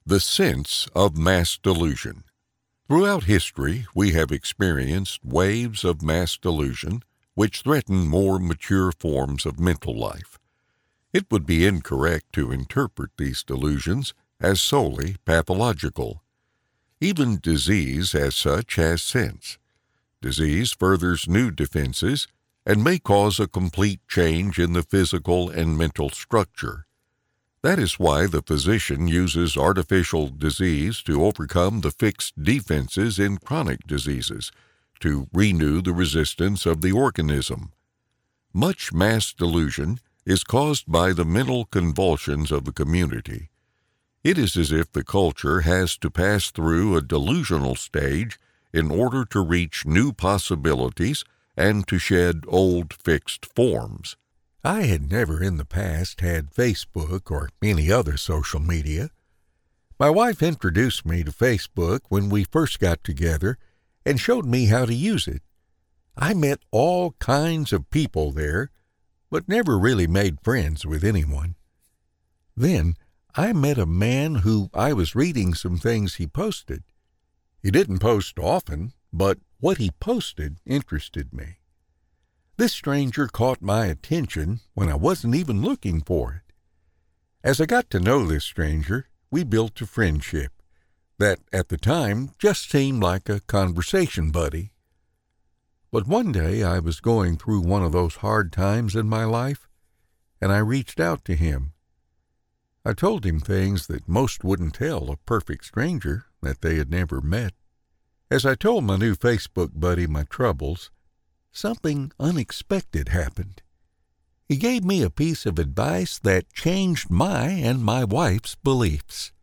The sense of mass delusion. Throughout history, we have experienced waves of mass delusion which threaten more mature forms of mental life. It would be incorrect to interpret these delusions as solely pathological. Even disease as such has sense. Disease furthers new defenses and may cause a complete change in the physical and mental structure. That is why the physician uses artificial disease to overcome the fixed defenses in chronic diseases, to renew the resistance of the organism. Much mass delusion is caused by the mental convulsions of the community. It is as if the culture has to pass through a delusional stage in order to reach new possibilities and to shed old fixed forms. I had never in the past had Facebook or any other social media. My wife introduced me to Facebook when we first got together and showed me how to use it. I met all kinds of people there, but never really made friends with anyone. Then I met a man who I was reading some things he posted. He didn't post often, but what he posted interested me. This stranger caught my attention when I wasn't even looking for it. As I got to know this stranger, we built a friendship that at the time just seemed like a conversation buddy. But one day I was going through one of those hard times in my life, and I reached out to him. I told him things that most wouldn't tell a perfect stranger that they had never met. As I told my new Facebook buddy my troubles, something unexpected happened. He gave me a piece of advice that changed my and my wife's beliefs.